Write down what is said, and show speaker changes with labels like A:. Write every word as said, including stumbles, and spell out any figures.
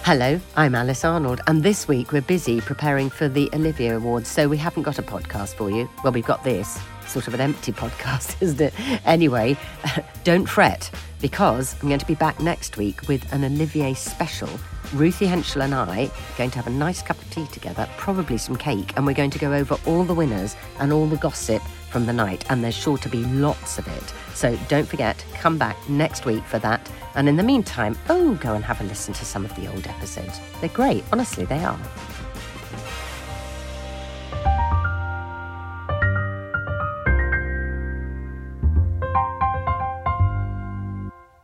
A: Hello, I'm Alice Arnold, and this week we're busy preparing for the Olivier Awards, so we haven't got a podcast for you. Well, we've got this, sort of an empty podcast, isn't it? Anyway, don't fret, because I'm going to be back next week with an Olivier special. Ruthie Henschel and I are going to have a nice cup of tea together, probably some cake, and we're going to go over all the winners and all the gossip from the night, and there's sure to be lots of it. So don't forget, come back next week for that. And in the meantime, oh, go and have a listen to some of the old episodes. They're great, honestly, they are.